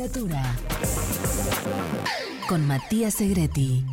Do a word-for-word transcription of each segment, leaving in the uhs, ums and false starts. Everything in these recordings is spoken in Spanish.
Literatura con Matías Segretti.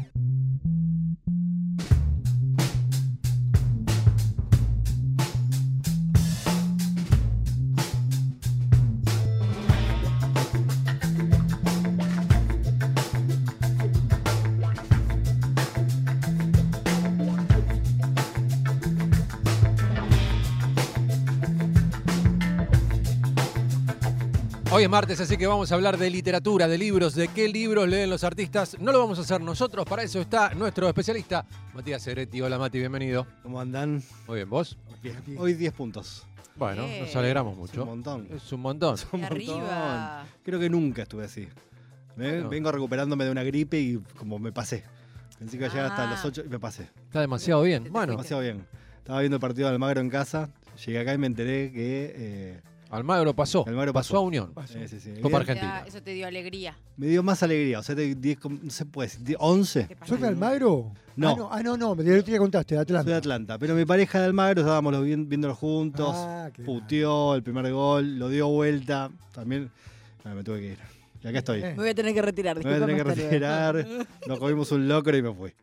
Hoy es martes, así que vamos a hablar de literatura, de libros, de qué libros leen los artistas. No lo vamos a hacer nosotros, para eso está nuestro especialista, Matías Segretti. Hola Mati, bienvenido. ¿Cómo andan? Muy bien, ¿vos? Bien. Hoy diez puntos. Bueno, Bien. nos alegramos mucho. Es un montón. Es un montón. Es un montón. Arriba. Creo que nunca estuve así. Me- Bueno. Vengo recuperándome de una gripe y como me pasé. Pensé que iba a llegar hasta Ah. los ocho y me pasé. Está demasiado bien. Bueno, Demasiado bien. Estaba viendo el partido de Almagro en casa. Llegué acá y me enteré que eh, Almagro pasó. Almagro pasó pasó. a Unión. eh, sí, sí. Copa Eh, Argentina. Ya, eso te dio alegría. me dio más alegría. O sea, de diez, com- no se puede decir, once. ¿Qué pasa? ¿Sos de Almagro? No. Ah, no, ah, no, no, el otro día contaste, de Atlanta. Soy de Atlanta. Pero mi pareja de Almagro estábamos los vi- viéndolo juntos. Ah, qué Puteó el primer gol, lo dio vuelta. También bueno, me tuve que ir. Y acá estoy. Eh. Me voy a tener que retirar. Me voy a tener que discúlpame, hasta luego. retirar. Nos comimos un locro y me fui.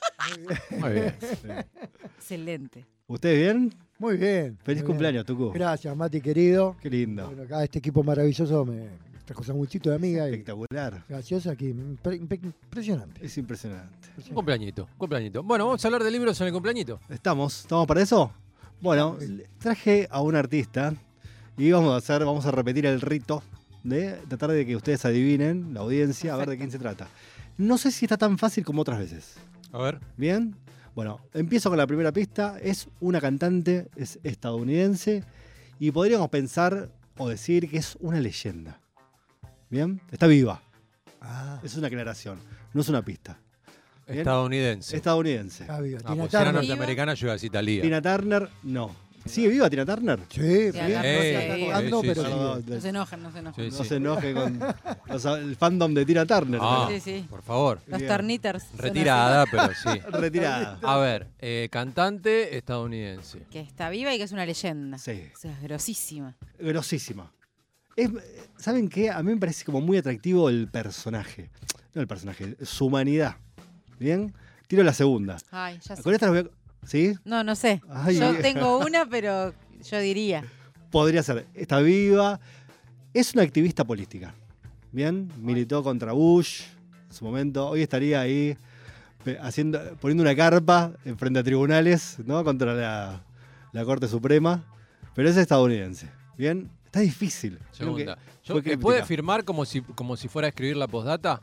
Muy bien. Excelente. ¿Ustedes bien? Muy bien. Feliz muy cumpleaños, Tucu. bien. Gracias, Mati, querido. Qué lindo. Bueno, acá este equipo maravilloso me trajo sanguchito de amiga y Espectacular. graciosa aquí. impre- impre- Impresionante. Es impresionante. Un cumpleañito, un cumpleañito. Bueno, vamos a hablar de libros en el cumpleañito. ¿Estamos? ¿Estamos para eso? Bueno, traje a un artista y vamos a hacer, vamos a repetir el rito de tratar de que ustedes adivinen, la audiencia, a ver de quién se trata. No sé si está tan fácil como otras veces. A ver. ¿Bien? Bueno, empiezo con la primera pista. Es una cantante, es estadounidense y podríamos pensar o decir que es una leyenda. ¿Bien? Está viva. Ah, Es una aclaración, no es una pista. Bien. Estadounidense. Estadounidense. está viva. Ah, Tina pues si era Turner. norteamericana, yo iba a decir Thalía. Tina Turner, no. ¿Sigue viva Tina Turner? Sí, Sí, bien, acá no sí, está sí, jugando, sí, pero sí. sigue. Perdón, No se enojen, no se enojen. Sí, no sí. se enoje con los- el fandom de Tina Turner. Ah, Sí, sí. por favor. Los Bien. Tarniters. son Retirada, pero sí. Retirada. A ver, eh, cantante estadounidense. así. Que está viva y que es una leyenda. Sí, O sea, es grosísima. grosísima. Es- ¿Saben qué? A mí me parece como muy atractivo el personaje. No el personaje, su humanidad. ¿Bien? Tiro la segunda. Ay, ya sé. Con esta las voy a- ¿Sí? No, no sé. Ay, yo ay. tengo una, pero yo diría. Podría ser. Está viva. Es una activista política. ¿Bien? Militó contra Bush en su momento. Hoy estaría ahí pe- haciendo, poniendo una carpa en frente a tribunales, ¿no? Contra la, la Corte Suprema. Pero es estadounidense. ¿Bien? Está difícil. Creo que Segunda. Yo, fue ¿me críptica. ¿Puede firmar como si, como si fuera a escribir la postdata?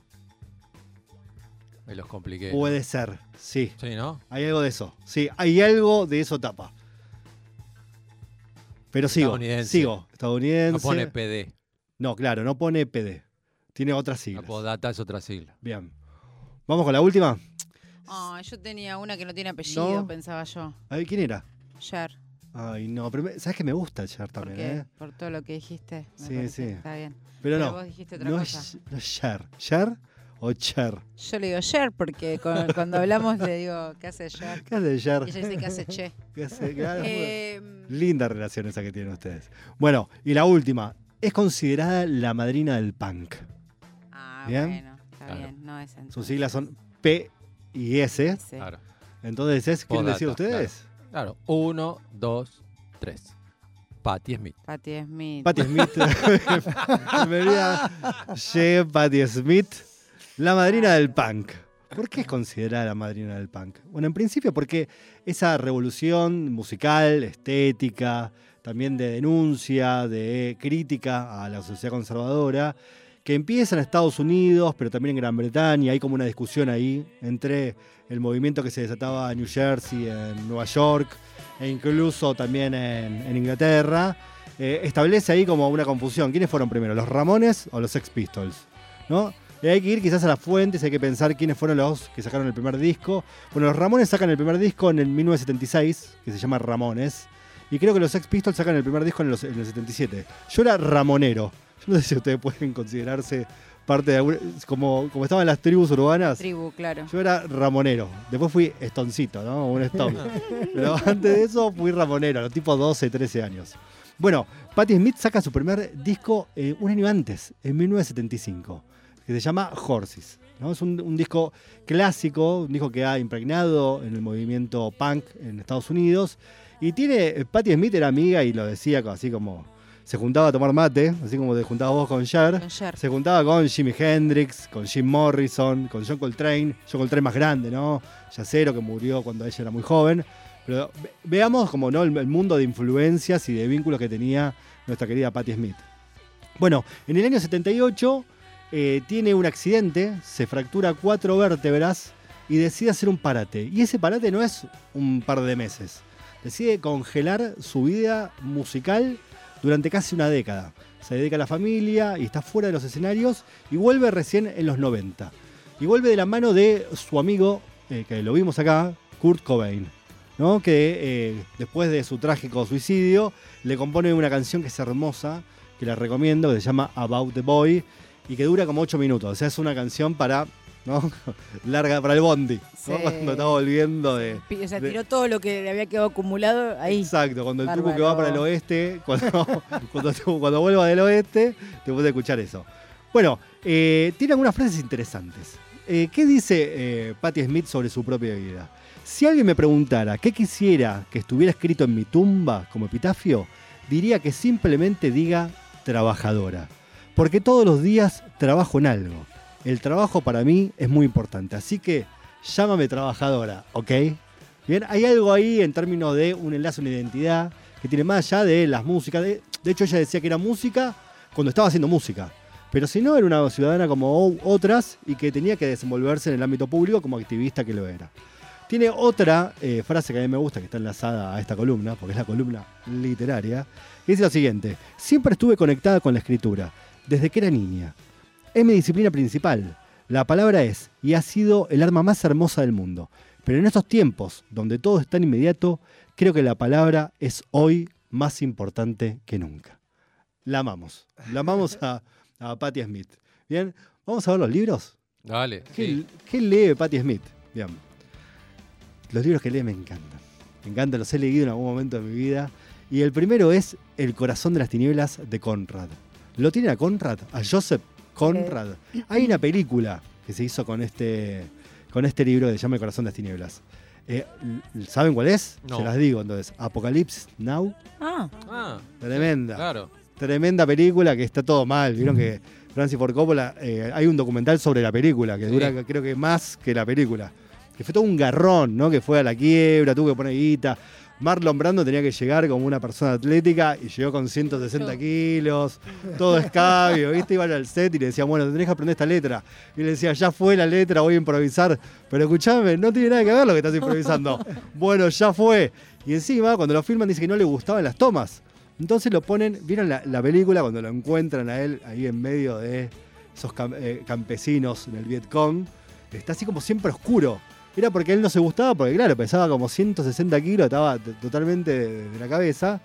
Me los compliqué. ¿no? Puede ser, sí. Sí, ¿no? Hay algo de eso. Sí, hay algo de eso tapa. Pero sigo. Estadounidense. Sigo. Estadounidense. No pone P D. No, claro, no pone P D. Tiene otras La siglas. postdata es otra sigla. Bien. ¿Vamos con la última? Ay, yo tenía una que no tiene apellido, No. pensaba yo. A ver, ¿quién era? Cher. Ay, no, pero me- ¿sabes que me gusta el Cher ¿Por también, qué? eh? Por todo lo que dijiste. Me Sí, parece. sí. Está bien. Pero, Pero no. vos dijiste otra no, cosa. es, no es Cher. ¿Cher o Cher? Yo le digo Cher porque con- cuando hablamos le digo, ¿qué hace Cher? ¿Qué hace Y Cher? ella dice, ¿qué hace Che? ¿Qué hace? Claro, Eh, linda relación esa que tienen ustedes. Bueno, y la última. Es considerada la madrina del punk. ah, Bien. bueno, está Claro. bien. No es entonces. Sus siglas son P y S. Sí. Claro. Entonces, ¿es? ¿quieren Postdata, decir ustedes? Claro. Uno, dos, tres. Patti Smith. Patti Smith. Patti Smith. Bienvenida. Che, Patti Smith. La madrina del punk. ¿Por qué es considerada la madrina del punk? Bueno, en principio porque esa revolución musical, estética, también de denuncia, de crítica a la sociedad conservadora, que empieza en Estados Unidos, pero también en Gran Bretaña. Hay como una discusión ahí entre el movimiento que se desataba en New Jersey, en Nueva York, e incluso también en, en Inglaterra. Eh, establece ahí como una confusión. ¿Quiénes fueron primero, los Ramones o los Sex Pistols? ¿No? Y hay que ir quizás a las fuentes, hay que pensar quiénes fueron los que sacaron el primer disco. Bueno, los Ramones sacan el primer disco en el mil novecientos setenta y seis, que se llama Ramones. Y creo que los Sex Pistols sacan el primer disco en, los, en el setenta y siete. Yo era ramonero. Yo no sé si ustedes pueden considerarse parte de alguna... Como, como estaban las tribus urbanas. Tribu, claro. Yo era ramonero. Después fui estoncito, ¿no? Un stone. Pero antes de eso fui ramonero, a los tipos doce, trece años. Bueno, Patti Smith saca su primer disco eh, un año antes, en mil novecientos setenta y cinco, que se llama Horses, ¿no? Es un, un disco clásico, un disco que ha impregnado en el movimiento punk en Estados Unidos. Y tiene, Patti Smith era amiga y lo decía así como, se juntaba a tomar mate, así como te juntabas vos con Cher. Con Cher. Se juntaba con Jimi Hendrix, con Jim Morrison, con John Coltrane. John Coltrane más grande, ¿no? Yacero, que murió cuando ella era muy joven. Pero ve- veamos como, ¿no? el, el mundo de influencias y de vínculos que tenía nuestra querida Patti Smith. Bueno, en el año setenta y ocho eh, tiene un accidente, se fractura cuatro vértebras y decide hacer un parate. Y ese parate no es un par de meses. Decide congelar su vida musical durante casi una década. Se dedica a la familia y está fuera de los escenarios y vuelve recién en los noventa. Y vuelve de la mano de su amigo, eh, que lo vimos acá, Kurt Cobain, ¿no? Que eh, después de su trágico suicidio le compone una canción que es hermosa, que la recomiendo, que se llama About the Boy y que dura como ocho minutos. O sea, es una canción para, ¿no? larga, para el bondi, ¿no? Sí. Cuando está volviendo de... Pi- O sea, de- tiró todo lo que le había quedado acumulado ahí. Exacto, cuando el tuco Bárbaro. que va para el oeste, cuando, cuando, cuando vuelva del oeste, te puedes escuchar eso. Bueno, eh, tiene algunas frases interesantes. Eh, ¿Qué dice eh, Patti Smith sobre su propia vida? Si alguien me preguntara qué quisiera que estuviera escrito en mi tumba como epitafio, diría que simplemente diga trabajadora. Porque todos los días trabajo en algo. El trabajo para mí es muy importante, así que llámame trabajadora, ¿ok? Bien, hay algo ahí en términos de un enlace, una identidad, que tiene más allá de las músicas. De, de hecho, ella decía que era música cuando estaba haciendo música. Pero si no, era una ciudadana como o- otras y que tenía que desenvolverse en el ámbito público como activista que lo era. Tiene otra eh, frase que a mí me gusta, que está enlazada a esta columna, porque es la columna literaria, que dice lo siguiente: siempre estuve conectada con la escritura, desde que era niña. Es mi disciplina principal. La palabra es y ha sido el arma más hermosa del mundo. Pero en estos tiempos, donde todo es tan inmediato, creo que la palabra es hoy más importante que nunca. La amamos. La amamos a, a Patti Smith. Bien, vamos a ver los libros. Dale. ¿Qué, Sí. qué lee Patti Smith? Bien. Los libros que lee me encantan. Me encantan, los he leído en algún momento de mi vida. Y el primero es El corazón de las tinieblas de Conrad. ¿Lo tienen a Conrad? A Joseph Conrad. Hay una película que se hizo con este, con este libro que se llama El corazón de las tinieblas. Eh, ¿Saben cuál es? No. Se las digo entonces. Apocalypse Now. Ah, Ah, Tremenda. claro. Tremenda película que está todo mal. Vieron que Francis Ford Coppola, eh, hay un documental sobre la película que Sí. dura creo que más que la película. Que fue todo un garrón, ¿no? Que fue a la quiebra, tuvo que poner guita. Marlon Brando tenía que llegar como una persona atlética y llegó con ciento sesenta kilos, todo escabio, ¿viste? Iban al set y le decían, bueno, tenés que aprender esta letra. Y le decía, ya fue la letra, voy a improvisar. Pero escuchame, no tiene nada que ver lo que estás improvisando. Bueno, ya fue. Y encima, cuando lo filman, dice que no le gustaban las tomas. Entonces lo ponen, ¿vieron la, la película cuando lo encuentran a él ahí en medio de esos cam- eh, campesinos en el Vietcong? Está así como siempre oscuro. Era porque él no se gustaba, porque claro, pesaba como ciento sesenta kilos, estaba t- totalmente de, de la cabeza.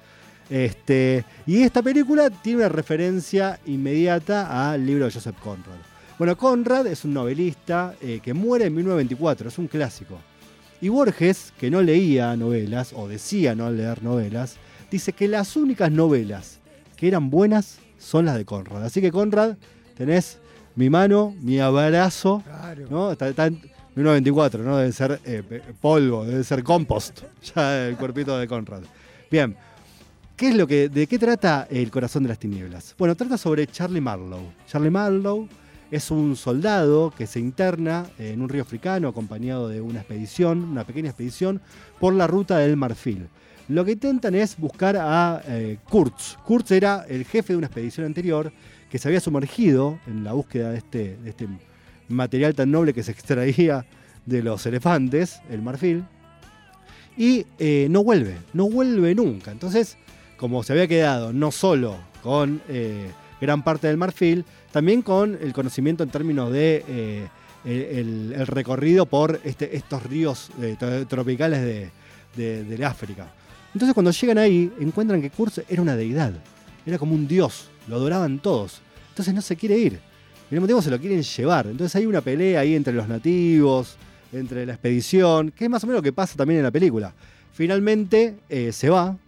Este, y esta película tiene una referencia inmediata al libro de Joseph Conrad. Bueno, Conrad es un novelista eh, que muere en mil novecientos veinticuatro, es un clásico. Y Borges, que no leía novelas, o decía no leer novelas, dice que las únicas novelas que eran buenas son las de Conrad. Así que Conrad, tenés mi mano, mi abrazo, Claro. ¿no? Está, está en mil novecientos veinticuatro, ¿no? Debe ser eh, pe- polvo, debe ser compost, ya el cuerpito de Conrad. Bien, ¿qué es lo que, ¿de qué trata El corazón de las tinieblas? Bueno, trata sobre Charlie Marlowe. Charlie Marlowe es un soldado que se interna en un río africano acompañado de una expedición, una pequeña expedición, por la ruta del Marfil. Lo que intentan es buscar a eh, Kurtz. Kurtz era el jefe de una expedición anterior que se había sumergido en la búsqueda de este, de este material tan noble que se extraía de los elefantes, el marfil, y eh, no vuelve, no vuelve nunca. Entonces, como se había quedado no solo con eh, gran parte del marfil, también con el conocimiento en términos de eh, el, el recorrido por este, estos ríos eh, tro- tropicales de, de, del África. Entonces cuando llegan ahí, encuentran que Kurtz era una deidad, era como un dios, lo adoraban todos. Entonces no se quiere ir, y al mismo tiempo se lo quieren llevar. Entonces hay una pelea ahí entre los nativos, entre la expedición, que es más o menos lo que pasa también en la película. Finalmente eh, se va,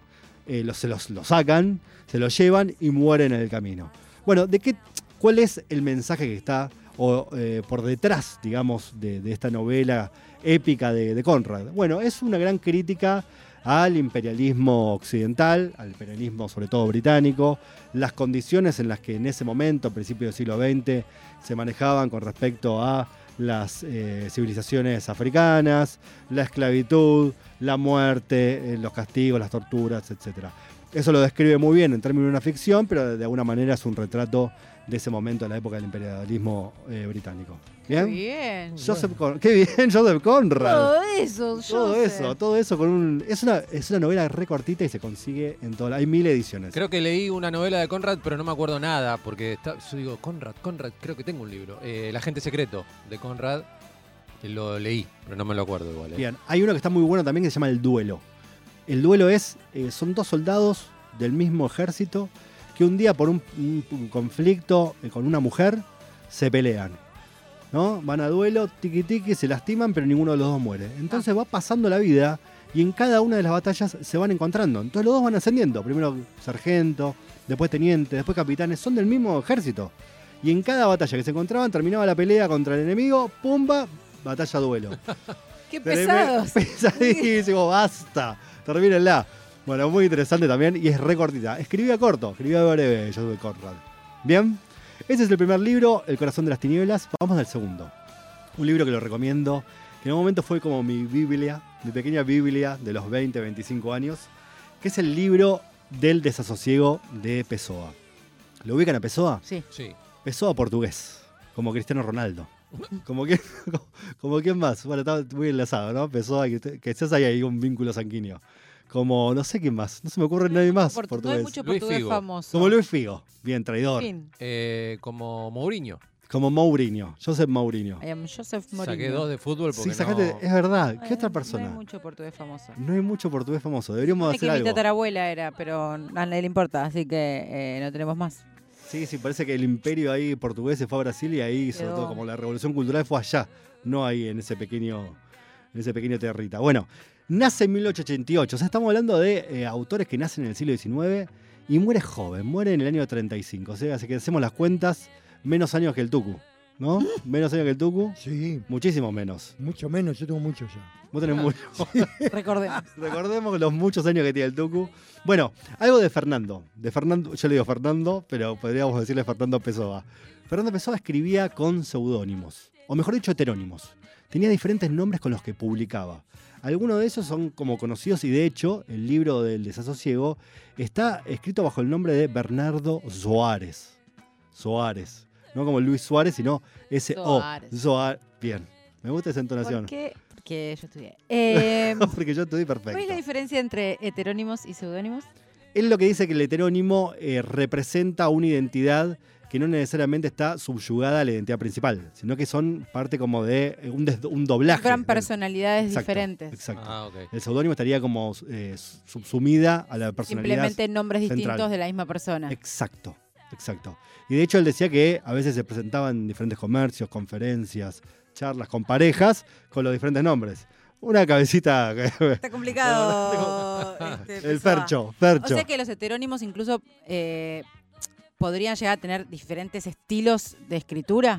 eh, los, se los, lo sacan, se lo llevan y mueren en el camino. Bueno, ¿de qué, ¿cuál es el mensaje que está o, eh, por detrás, digamos, de, de esta novela épica de, de Conrad? Bueno, es una gran crítica al imperialismo occidental, al imperialismo sobre todo británico, las condiciones en las que en ese momento, a principios del siglo veinte, se manejaban con respecto a las eh, civilizaciones africanas, la esclavitud, la muerte, eh, los castigos, las torturas, etcétera. Eso lo describe muy bien en términos de una ficción, pero de alguna manera es un retrato de ese momento, de la época del imperialismo eh, británico. ¿Bien? Qué bien. Joseph Con- Qué bien, Joseph Conrad. Todo eso, Todo Joseph. eso, todo eso con un. Es una, es una novela re cortita y se consigue en todas. Hay mil ediciones. Creo que leí una novela de Conrad, pero no me acuerdo nada, porque está, yo digo, Conrad, Conrad, creo que tengo un libro. Eh, El agente secreto de Conrad, que lo leí, pero no me lo acuerdo igual. eh. Bien, hay uno que está muy bueno también que se llama El Duelo. El duelo es, eh, son dos soldados del mismo ejército que un día por un, un- un conflicto eh, con una mujer se pelean. ¿No? Van a duelo, tiqui tiqui, se lastiman, pero ninguno de los dos muere. Entonces va pasando la vida y en cada una de las batallas se van encontrando. Entonces los dos van ascendiendo. Primero sargento, después teniente, después capitanes. Son del mismo ejército. Y en cada batalla que se encontraban terminaba la pelea contra el enemigo, pumba, batalla duelo. Qué pesados. Pesadísimo, basta. Termínenla. Bueno, muy interesante también y es re cortita. Escribía corto, escribía breve, yo soy Conrad. Bien, ese es el primer libro, El corazón de las tinieblas. Vamos al segundo. Un libro que lo recomiendo, que en un momento fue como mi Biblia, mi pequeña Biblia de los veinte, veinticinco años, que es el libro del desasosiego de Pessoa. ¿Lo ubican a Pessoa? Sí. Sí. Pessoa portugués, como Cristiano Ronaldo. Como que, como, como quién más. Bueno, está muy enlazado, ¿no? Pessoa, que, que quizás hay ahí un vínculo sanguíneo. Como, no sé quién más. No se me ocurre nadie más Portu- no portugués. hay mucho Luis portugués Figo. famoso. Como Luis Figo. Bien, traidor. Fin. Eh, como Mourinho. Como Mourinho. Joseph Mourinho. I am Joseph Mourinho. Saqué dos de fútbol porque Sí, sacate, no... es verdad. ¿Qué Eh, otra No persona? hay mucho portugués famoso. No hay mucho portugués famoso. Deberíamos Es hacer que mi algo. tatarabuela era, pero a nadie le importa, así que eh, no tenemos más. Sí, sí, parece que el imperio ahí portugués se fue a Brasil y ahí, sobre Quedó. todo como la revolución cultural, fue allá, no ahí en ese pequeño, en ese pequeño territa. Bueno, nace en mil ochocientos ochenta y ocho, o sea, estamos hablando de eh, autores que nacen en el siglo diecinueve y muere joven, muere en el año treinta y cinco, o sea, así que hacemos las cuentas, menos años que el Tucu, ¿no? Menos años que el Tucu, Sí, muchísimo menos. mucho menos, yo tengo mucho ya. Vos tenés mucho. Recordemos. Recordemos los muchos años que tiene el Tucu. Bueno, algo de Fernando. De Fernando, yo le digo Fernando, pero podríamos decirle Fernando Pessoa. Fernando Pessoa escribía con seudónimos, o mejor dicho, heterónimos. Tenía diferentes nombres con los que publicaba. Algunos de esos son como conocidos y de hecho el libro del desasosiego está escrito bajo el nombre de Bernardo Soares. Soares. No como Luis Suárez, sino S O. Soares. Soares. Bien. Me gusta esa entonación. ¿Por qué? Porque yo estudié. Eh, Porque yo estoy ¿Cuál perfecto. es la diferencia entre heterónimos y seudónimos? Él lo que dice que el heterónimo eh, representa una identidad que no necesariamente está subyugada a la identidad principal, sino que son parte como de eh, un, des- un doblaje. Fueron del- personalidades Exacto, diferentes. Exacto. Ah, ok. El seudónimo estaría como eh, subsumida a la personalidad. Simplemente nombres central. distintos de la misma persona. Exacto, exacto. Y de hecho él decía que a veces se presentaban en diferentes comercios, conferencias, charlas con parejas con los diferentes nombres. Una cabecita. Está complicado. este, El Pessoa. Fercho, O Fercho. sea que los heterónimos incluso eh, podrían llegar a tener diferentes estilos de escritura.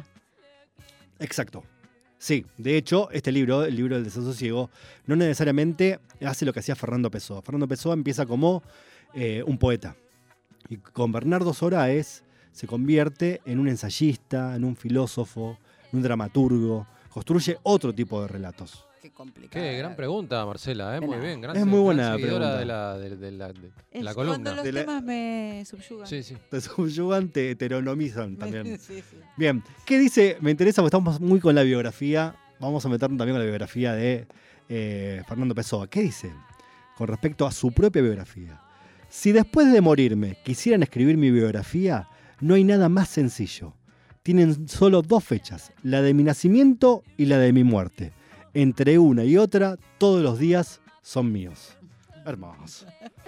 Exacto. Sí, de hecho, este libro, el libro del desasosiego, no necesariamente hace lo que hacía Fernando Pessoa. Fernando Pessoa empieza como eh, un poeta. Y con Bernardo Soares se convierte en un ensayista, en un filósofo, en un dramaturgo. Construye otro tipo de relatos. Qué complicado. Qué gran pregunta, Marcela, ¿eh? De Muy nada. bien. Gran, Es muy buena gran seguidora pregunta. de la, de, de la, de Es la cuando columna. los De la- temas me subyugan. Sí, sí. Te subyugan, te heteronomizan también. Sí, sí. Bien, ¿qué dice? Me interesa porque estamos muy con la biografía. Vamos a meternos también con la biografía de eh, Fernando Pessoa. ¿Qué dice? Con respecto a su propia biografía. Si después de morirme quisieran escribir mi biografía, no hay nada más sencillo. Tienen solo dos fechas, la de mi nacimiento y la de mi muerte. Entre una y otra, todos los días son míos. Hermoso.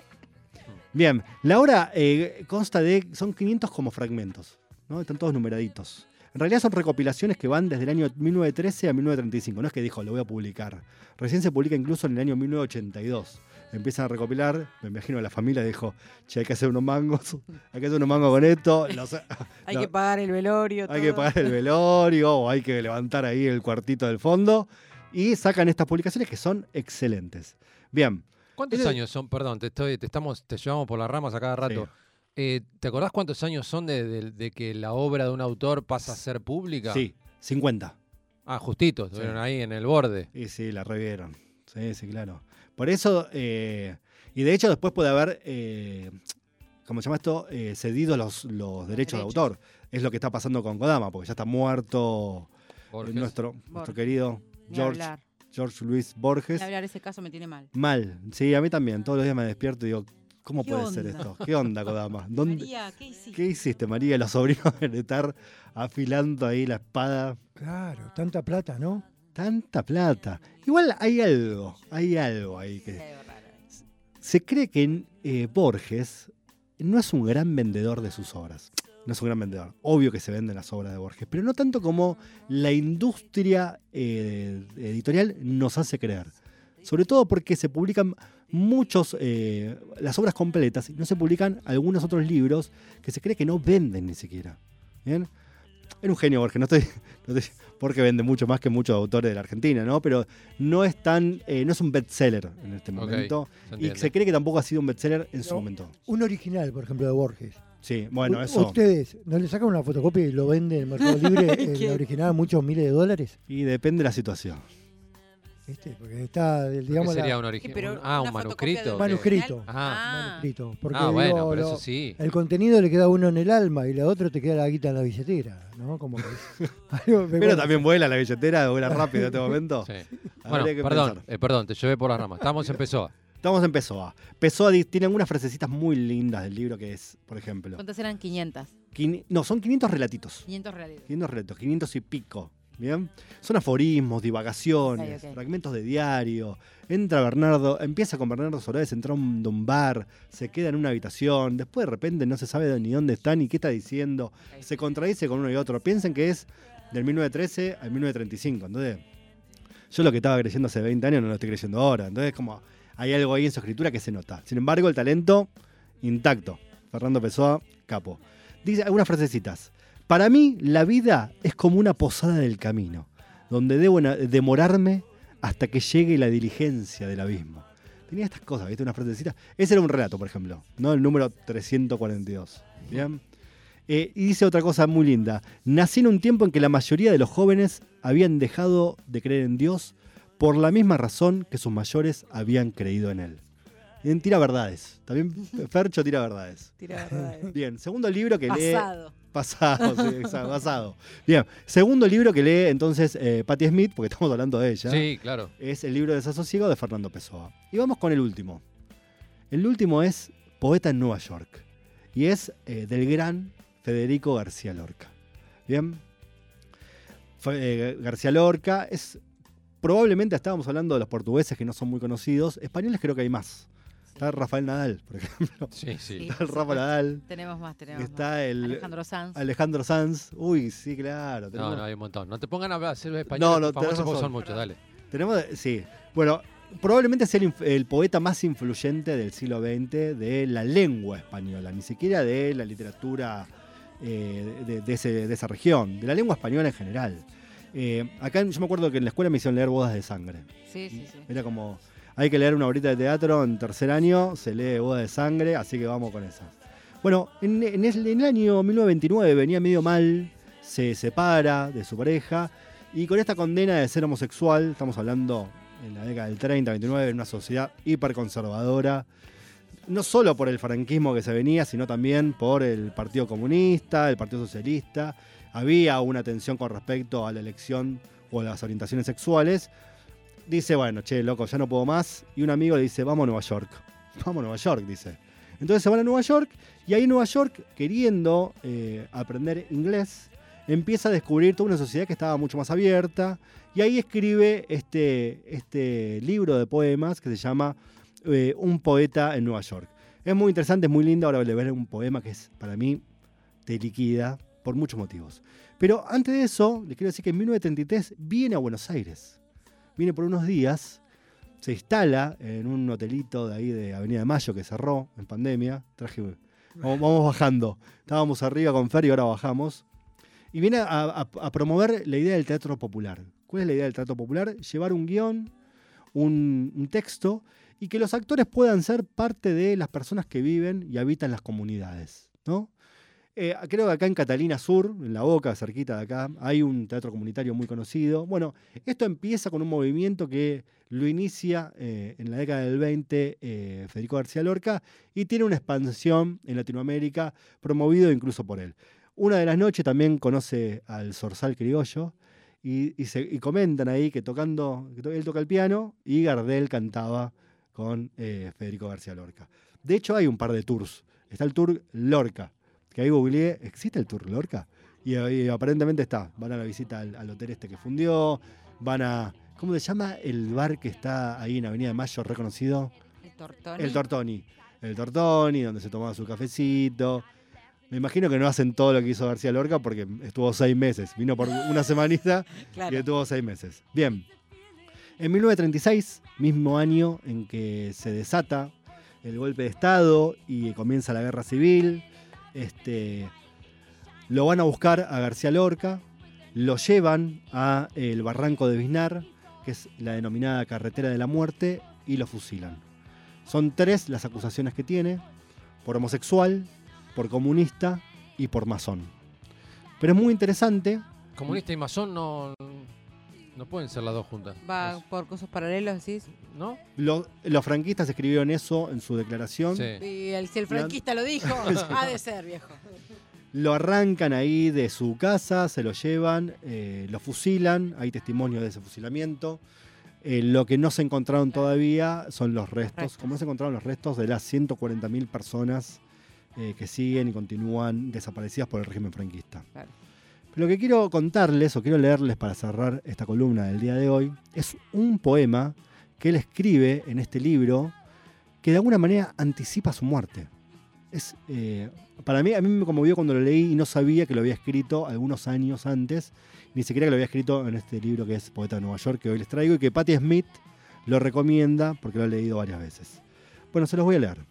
Bien, la obra eh, consta de, son quinientos como fragmentos, ¿no? Están todos numeraditos. En realidad son recopilaciones que van desde el año mil novecientos trece a mil novecientos treinta y cinco. No es que dijo, lo voy a publicar. Recién se publica incluso en el año mil novecientos ochenta y dos. empiezan a recopilar. Me imagino que la familia dijo, che, hay que hacer unos mangos, hay que hacer unos mangos con esto. Los, Hay no, que pagar el velorio. hay todo. que pagar el velorio o hay que levantar ahí el cuartito del fondo. Y sacan estas publicaciones que son excelentes. Bien. ¿Cuántos Tiene- años son? Perdón, te estoy, te estamos, te llevamos por las ramas a cada rato. Sí. Eh, ¿Te acordás cuántos años son de, de- de que la obra de un autor pasa a ser pública? Sí, cincuenta. Ah, justito, estuvieron ahí en el borde. Y sí, la revieron. Sí, sí, claro. Por eso, eh, y de hecho después puede haber, eh, ¿cómo se llama esto? Eh, cedido los, los derechos de derechos. autor. Es lo que está pasando con Kodama, porque ya está muerto eh, Borges. nuestro, nuestro Borges. querido Ni George, hablar. George Luis Borges. Ni hablar, ese caso me tiene mal. Mal. Sí, a mí también. Todos los días me despierto y digo, ¿cómo ¿Qué puede ser onda? esto? ¿Qué onda, Kodama? ¿Dónde, María, ¿qué hiciste? ¿Qué hiciste, María? Los sobrinos de estar afilando ahí la espada. Claro, tanta plata, ¿no? Tanta plata. Igual hay algo, hay algo ahí que... Algo raro. Se cree que eh, Borges no es un gran vendedor de sus obras. No es un gran vendedor. Obvio que se venden las obras de Borges, pero no tanto como la industria eh, editorial nos hace creer. Sobre todo porque se publican muchos, eh, las obras completas, y no se publican algunos otros libros que se cree que no venden ni siquiera. ¿Bien? Era un genio Borges, no estoy, no estoy- porque vende mucho más que muchos autores de la Argentina, ¿no? Pero no es tan, eh, no es un bestseller en este Ok, momento. se Y entiende. se cree que tampoco ha sido un bestseller en su No. momento. Un original, por ejemplo, de Borges. Sí, bueno, U- eso. ¿Ustedes no le sacan una fotocopia y lo venden en el Mercado Libre, el ¿Qué? original, a muchos miles de dólares? Y depende de la situación. ¿Viste? Porque está, ¿Qué digamos, la- sería un Sí, original? pero ah, una un fotocopia manuscrito. del ¿o qué? Manuscrito. Ah, manuscrito. Porque ah bueno, digo, pero lo- eso sí. el contenido le queda a uno en el alma y la otra te queda la guita en la billetera, ¿no? Como que es algo que, Pero bueno, también vuela la billetera, vuela rápido en este momento. Sí. Habría Bueno, que perdón, pensar. eh, perdón, te llevé por las ramas. Estamos en Pessoa. Estamos en Pessoa. Pessoa di- tiene algunas frasecitas muy lindas del libro que es, por ejemplo... ¿Cuántas eran? quinientas. quini- no, son quinientos relatitos. quinientos reales. quinientos relatos, quinientos y pico. ¿Bien? Son aforismos, divagaciones, Ok, ok. fragmentos de diario. Entra Bernardo, empieza con Bernardo Sorés, entra a un, de un bar, se queda en una habitación, después de repente no se sabe ni dónde está ni qué está diciendo, se contradice con uno y otro. Piensen que es del mil novecientos trece al mil novecientos treinta y cinco. Entonces, yo lo que estaba creyendo hace veinte años no lo estoy creyendo ahora. Entonces, como hay algo ahí en su escritura que se nota. Sin embargo, el talento intacto. Fernando Pessoa, capo. Dice algunas frasecitas. Para mí, la vida es como una posada del camino, donde debo na- demorarme hasta que llegue la diligencia del abismo. Tenía estas cosas, ¿viste? Unas frasecitas. Ese era un relato, por ejemplo, ¿no? El número trescientos cuarenta y dos. ¿Bien? Eh, y dice otra cosa muy linda. Nací en un tiempo en que la mayoría de los jóvenes habían dejado de creer en Dios por la misma razón que sus mayores habían creído en él. Bien, tira verdades. También Fercho tira verdades. Tira verdades. Bien, segundo libro que lee... Pasado. Pasado, sí, exacto, pasado. Bien, segundo libro que lee entonces eh, Patti Smith, porque estamos hablando de ella, Sí, claro. es el libro Desasosiego de Fernando Pessoa. Y vamos con el último. El último es Poeta en Nueva York. Y es eh, del gran Federico García Lorca. Bien. Fue, eh, García Lorca es... Probablemente estábamos hablando de los portugueses que no son muy conocidos. Españoles creo que hay más. Está Rafael Nadal, por ejemplo. Sí, sí. Sí. Está el Rafa Nadal. Tenemos más, tenemos Está más. el Alejandro Sanz. Alejandro Sanz. Uy, sí, claro. No, tenemos- no, hay un montón. No te pongan a hablar hacer español No, no, tenés famosos porque razón. son muchos, dale. Tenemos, sí. Bueno, probablemente sea el, inf- el poeta más influyente del siglo veinte de la lengua española, ni siquiera de la literatura eh, de, de ese- de esa región, de la lengua española en general. Eh, acá yo me acuerdo que en la escuela me hicieron leer Bodas de Sangre. Sí, sí, sí. Era como, hay que leer una horita de teatro en tercer año, se lee Bodas de Sangre, así que vamos con esa. Bueno, en, en el, en el año mil novecientos veintinueve venía medio mal, se separa de su pareja y con esta condena de ser homosexual, estamos hablando en la década del treinta, veintinueve, en una sociedad hiperconservadora, no solo por el franquismo que se venía, sino también por el Partido Comunista, el Partido Socialista. Había una tensión con respecto a la elección o a las orientaciones sexuales. Dice, bueno, che, loco, ya no puedo más. Y un amigo le dice, vamos a Nueva York. Vamos a Nueva York, dice. Entonces se van a Nueva York y ahí en Nueva York, queriendo eh, aprender inglés, empieza a descubrir toda una sociedad que estaba mucho más abierta. Y ahí escribe este, este libro de poemas que se llama eh, Un poeta en Nueva York. Es muy interesante, es muy lindo. Ahora voy a ver un poema que es, para mí, te liquida por muchos motivos. Pero antes de eso, les quiero decir que en mil novecientos treinta y tres viene a Buenos Aires. Viene por unos días, se instala en un hotelito de ahí de Avenida de Mayo que cerró en pandemia. Traje, vamos, vamos bajando. Estábamos arriba con Fer y ahora bajamos. Y viene a, a, a promover la idea del teatro popular. ¿Cuál es la idea del teatro popular? Llevar un guión, un, un texto, y que los actores puedan ser parte de las personas que viven y habitan las comunidades, ¿no? Eh, creo que acá en Catalina Sur, en La Boca, cerquita de acá, hay un teatro comunitario muy conocido. Bueno, esto empieza con un movimiento que lo inicia eh, en la década del veinte eh, Federico García Lorca y tiene una expansión en Latinoamérica, promovido incluso por él. Una de las noches también conoce al Zorzal Criollo y, y, se, y comentan ahí que tocando, que to- él toca el piano y Gardel cantaba con eh, Federico García Lorca. De hecho, hay un par de tours. Está el tour Lorca, que ahí googleé, ¿existe el tour Lorca? Y, y aparentemente está. Van a la visita al, al hotel este que fundió, van a... ¿Cómo se llama el bar que está ahí en Avenida de Mayo, reconocido? El Tortoni. El Tortoni. El Tortoni, donde se tomaba su cafecito. Me imagino que no hacen todo lo que hizo García Lorca porque estuvo seis meses. Vino por una semanita Claro. y estuvo seis meses. Bien. En mil novecientos treinta y seis, mismo año en que se desata el golpe de Estado y comienza la guerra civil, este, lo van a buscar a García Lorca, lo llevan a el Barranco de Biznar, que es la denominada Carretera de la Muerte, y lo fusilan. Son tres las acusaciones que tiene: por homosexual, por comunista y por masón. Pero es muy interesante. Comunista y masón no, no pueden ser las dos juntas. Va por cosas paralelos, decís. ¿No? Lo- los franquistas escribieron eso en su declaración. Sí. Y el, si el franquista lo dijo, ha de ser, viejo. Lo arrancan ahí de su casa, se lo llevan, eh, lo fusilan, hay testimonios de ese fusilamiento. Eh, lo que no se encontraron todavía son los restos, Restos. como no se encontraron los restos de las ciento cuarenta mil personas eh, que siguen y continúan desaparecidas por el régimen franquista. Claro. Lo que quiero contarles, o quiero leerles para cerrar esta columna del día de hoy, es un poema que él escribe en este libro que de alguna manera anticipa su muerte. Es, eh, para mí, a mí me conmovió cuando lo leí y no sabía que lo había escrito algunos años antes, ni siquiera que lo había escrito en este libro que es Poeta de Nueva York, que hoy les traigo y que Patti Smith lo recomienda porque lo ha leído varias veces. Bueno, se los voy a leer.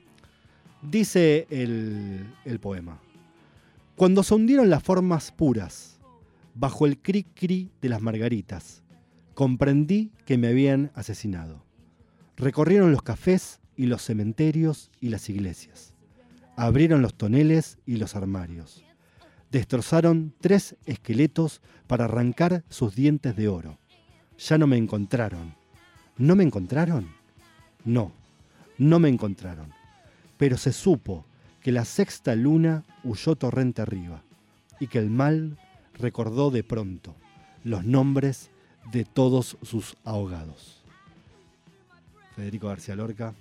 Dice el, el poema: cuando se hundieron las formas puras, bajo el cri-cri de las margaritas, comprendí que me habían asesinado. Recorrieron los cafés y los cementerios y las iglesias. Abrieron los toneles y los armarios. Destrozaron tres esqueletos para arrancar sus dientes de oro. Ya no me encontraron. ¿No me encontraron? No, no me encontraron. Pero se supo que la sexta luna huyó torrente arriba y que el mal recordó de pronto los nombres de todos sus ahogados. Federico García Lorca,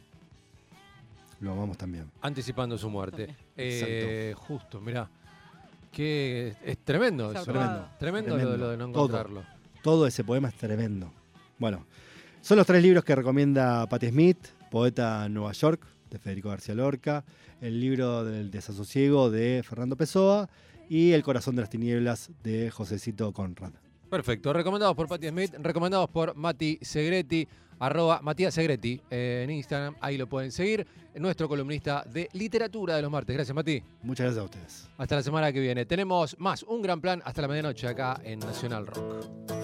lo amamos también. Anticipando su muerte. También. Eh, justo, mirá. Que es tremendo eso. Tremendo. Tremendo, Tremendo. Lo, lo de no Todo. encontrarlo. Todo ese poema es tremendo. Bueno, son los tres libros que recomienda Patti Smith: Poeta en Nueva York, de Federico García Lorca, el libro del desasosiego de Fernando Pessoa y El corazón de las tinieblas de Josecito Conrad. Perfecto. Recomendados por Patti Smith, recomendados por Mati Segretti, arroba Matías Segretti eh, en Instagram. Ahí lo pueden seguir. Nuestro columnista de literatura de los martes. Gracias, Mati. Muchas gracias a ustedes. Hasta la semana que viene. Tenemos más, un gran plan hasta la medianoche acá en Nacional Rock.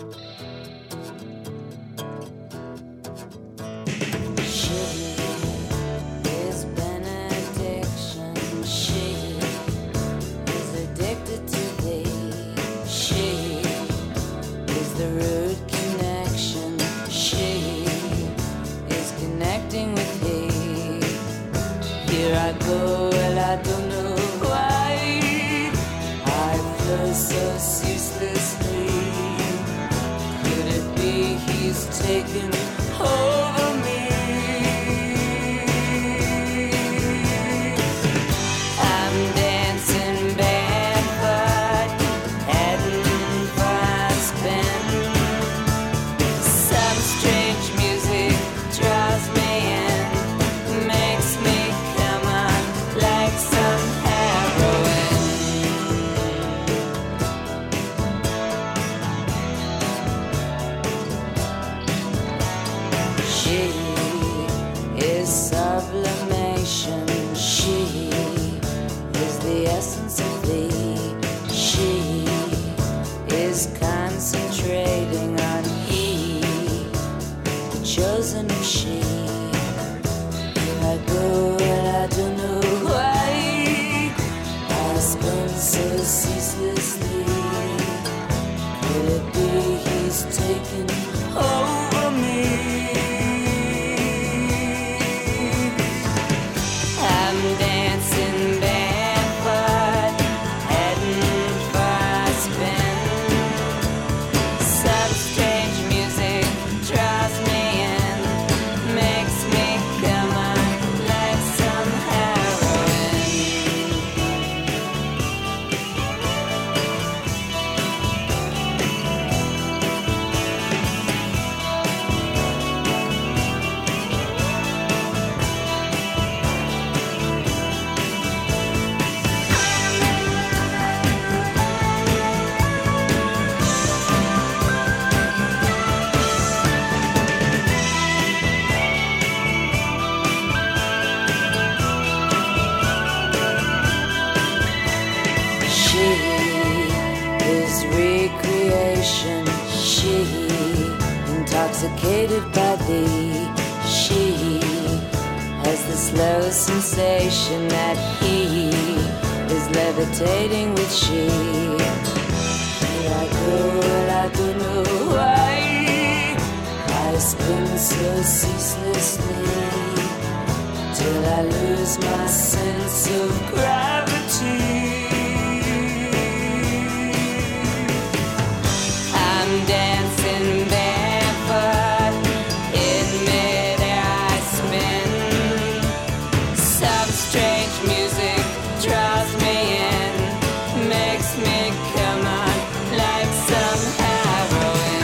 His benediction, she is addicted to thee. She is the root connection. She is connecting with thee. Here I go, and I don't know why. I flow so ceaselessly. Could it be he's taken over me? I'm dancing barefoot, heading for a spin. Some strange music draws me in, makes me come on like some heroin. is concentrating on he, the chosen of she. Here I go and I don't know why I spend so ceaselessly. Could it be he's taking over me? I'm dancing barefoot, heading for a spin. Some strange music draws me in, makes me come on like some heroin. She is recreation. She intoxicated by thee. She has the slow sensation that he is levitating with she. Here I go and I don't know why I spin so ceaselessly till I lose my sense of gravity. I'm dancing barefoot, in midair I spin. Some strange music draws me in, makes me come on like some heroin.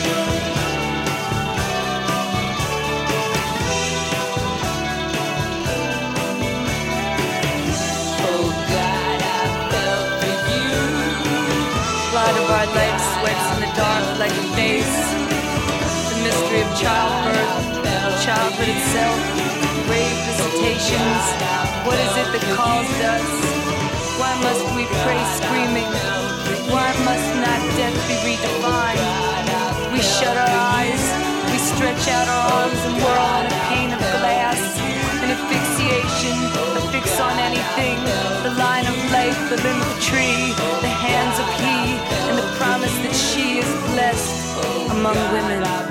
Oh God, I fell for you. Blood of our life sweats in the dark like a face. The mystery of childbirth, childhood itself, grave visitations. What is it that calls us? Why must we pray screaming? Why must not death be redefined? We shut our eyes, we stretch out our arms and whirl on a pane of glass. An asphyxiation, a fix on anything. The line of life, the limb of tree, the hands of he, and the promise that she is blessed among women.